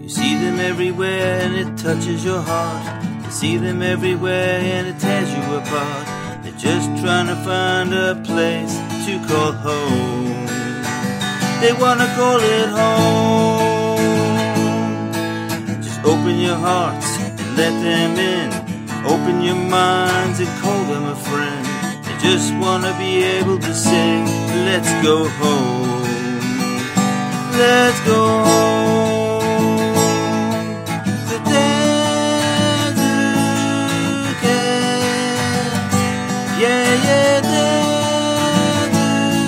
You see them everywhere and it touches your heart. You see them everywhere and it tears you apart. They're just trying to find a place to call home. They wanna call it home. Just open your hearts and let them in. Open your minds and call them a friend. They just wanna be able to sing, let's go home. Let's go home. The dance again. Yeah, yeah, dance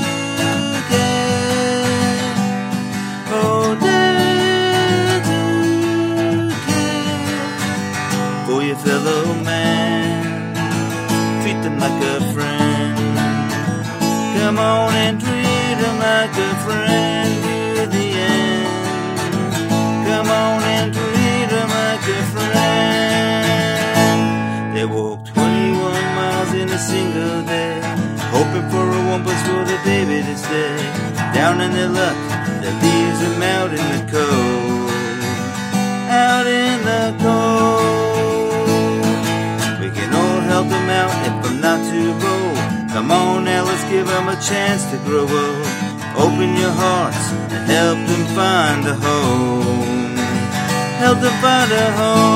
again. Oh, dance again. For your fellow man, treat them like a friend. Come on and treat them like a friend to the end. Come on and treat them like a friend. They walked 21 miles in a single day, hoping for a one place for the baby to stay. Down in their luck, that leaves them out in the cold. Out in the cold. We can all help them out if I'm not too bold. Come on now, let's give them a chance to grow old. Open your hearts and help them find a home. Help them find a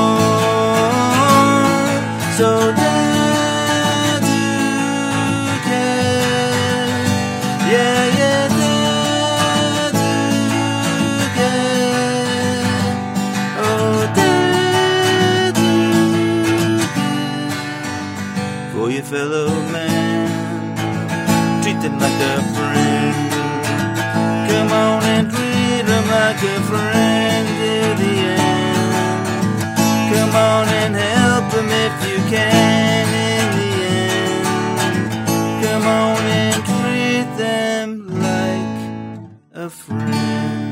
home. So dance again. Yeah, yeah, dance again. Oh, dance again. For your fellow man, treat them like a friend. Come on and treat them like a friend till the end. Come on and help them if you can in the end. Come on and treat them like a friend.